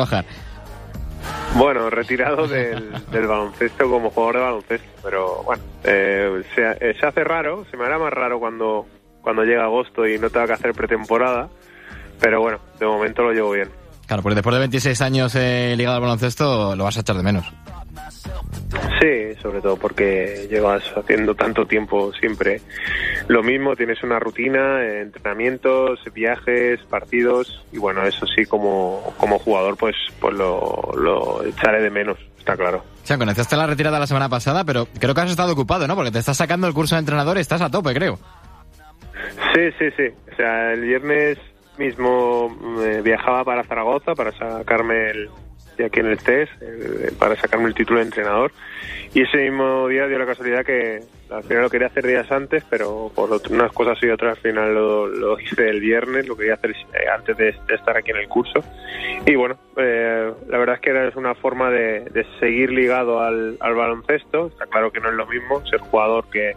trabajar? Bueno, retirado del baloncesto como jugador de baloncesto, pero bueno, se hace raro, se me hará más raro cuando llega agosto y no tenga que hacer pretemporada, pero bueno, de momento lo llevo bien. Claro, porque después de 26 años ligado al baloncesto lo vas a echar de menos. Sí, sobre todo porque llevas haciendo tanto tiempo siempre lo mismo, tienes una rutina, entrenamientos, viajes, partidos, y bueno, eso sí, como jugador pues lo echaré de menos, está claro. O sea, comenzaste la retirada la semana pasada, pero creo que has estado ocupado, ¿no? Porque te estás sacando el curso de entrenador y estás a tope, creo. Sí. O sea, el viernes mismo viajaba para Zaragoza para sacarme aquí en el CES, para sacarme el título de entrenador, y ese mismo día dio la casualidad que al final lo quería hacer días antes, pero por unas cosas y otras al final lo hice el viernes, lo quería hacer antes de estar aquí en el curso, y bueno, la verdad es que es una forma de seguir ligado al baloncesto. Está claro que no es lo mismo ser jugador que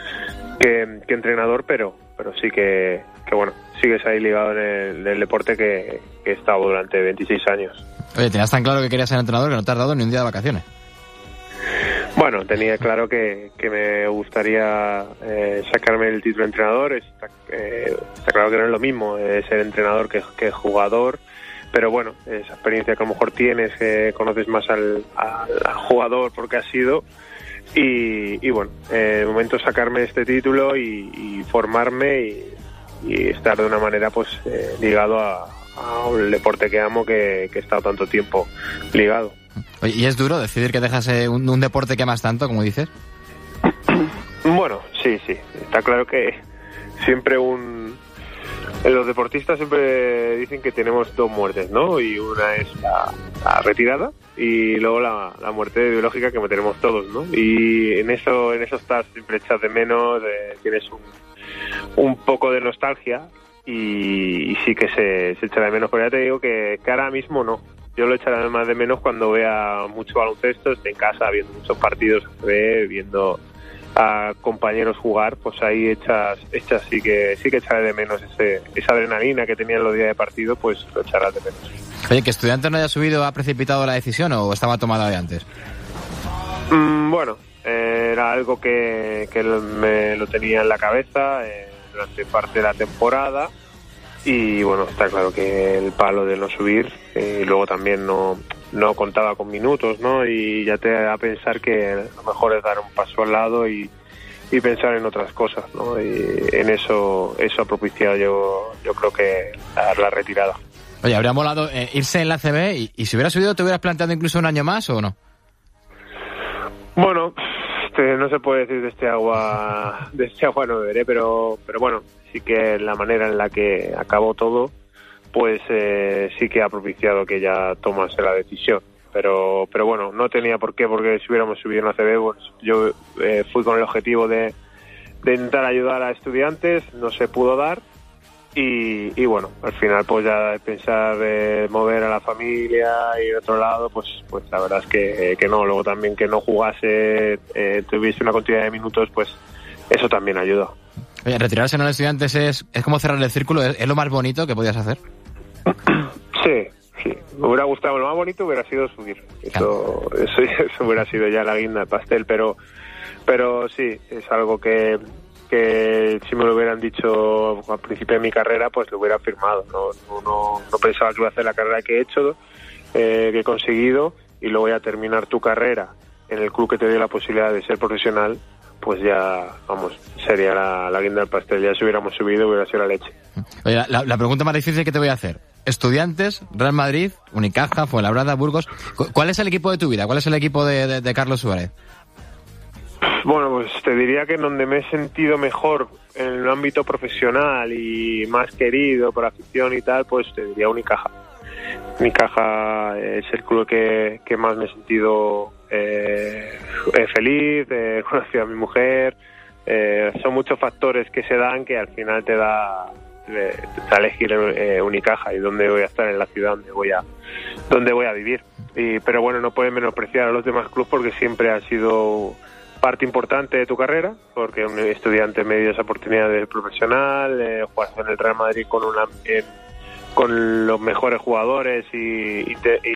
entrenador, pero sí que bueno, sigues ahí ligado en el deporte que he estado durante 26 años. Oye, ¿tenías tan claro que querías ser entrenador que no te has dado ni un día de vacaciones? Bueno, tenía claro que me gustaría sacarme el título de entrenador. Está claro que no es lo mismo ser entrenador que jugador, pero bueno, esa experiencia que a lo mejor tienes, que conoces más al jugador porque ha sido. Y bueno, de momento sacarme este título y formarme y estar de una manera pues ligado a un deporte que amo, que he estado tanto tiempo ligado. Oye, ¿y es duro decidir que dejas un deporte que amas tanto, como dices? Bueno, sí, está claro que siempre los deportistas siempre dicen que tenemos dos muertes, ¿no? Y una es la retirada y luego la muerte biológica que tenemos todos, ¿no? Y en eso estás, siempre echas de menos, tienes un poco de nostalgia y sí que se echa de menos, pero ya te digo que ahora mismo no. Yo lo echaré más de menos cuando vea mucho baloncesto, esté en casa viendo muchos partidos, viendo a compañeros jugar, pues ahí echas sí que echaré de menos esa adrenalina que tenía en los días de partido, pues lo echarás de menos. Oye, ¿que Estudiantes no haya subido ha precipitado la decisión o estaba tomada de antes? Bueno, era algo que me lo tenía en la cabeza durante parte de la temporada, y bueno, está claro que el palo de no subir, y luego también no contaba con minutos, ¿no? Y ya te da a pensar que lo mejor es dar un paso al lado y pensar en otras cosas, ¿no? Y en eso ha propiciado yo creo que la retirada. Oye, ¿habría molado irse en la CB y si hubieras subido te hubieras planteado incluso un año más o no? Bueno, no se puede decir de este agua no beberé, pero bueno, sí que la manera en la que acabó todo, pues sí que ha propiciado que ya tomase la decisión. Pero bueno, no tenía por qué, porque si hubiéramos subido en la CB, pues yo fui con el objetivo de intentar ayudar a Estudiantes, no se pudo dar, y bueno, al final pues ya pensar mover a la familia y de otro lado, pues la verdad es que no. Luego también que no jugase, tuviese una cantidad de minutos, pues eso también ayuda. Oye, retirarse en los Estudiantes es como cerrar el círculo, ¿es lo más bonito que podías hacer? Sí, me hubiera gustado, lo más bonito hubiera sido subir, eso hubiera sido ya la guinda del pastel, pero sí, es algo que si me lo hubieran dicho al principio de mi carrera, pues lo hubiera firmado. No pensaba que iba a hacer la carrera que he hecho, que he conseguido, y luego ya terminar tu carrera en el club que te dio la posibilidad de ser profesional, pues ya, vamos, sería la guinda del pastel. Ya si hubiéramos subido hubiera sido la leche. Oye, la pregunta más difícil que te voy a hacer: Estudiantes, Real Madrid, Unicaja, Fuenlabrada, Burgos. ¿Cuál es el equipo de tu vida? ¿Cuál es el equipo de Carlos Suárez? Bueno, pues te diría que en donde me he sentido mejor en el ámbito profesional y más querido por afición y tal, pues te diría Unicaja. Unicaja es el club que más me he sentido feliz, he conocido a mi mujer. Son muchos factores que se dan que al final te da a elegir Unicaja y dónde voy a estar en la ciudad donde voy a vivir. Pero bueno, no puedes menospreciar a los demás clubes porque siempre ha sido parte importante de tu carrera, porque un estudiante me dio esa oportunidad de profesional, jugar en el Real Madrid con los mejores jugadores y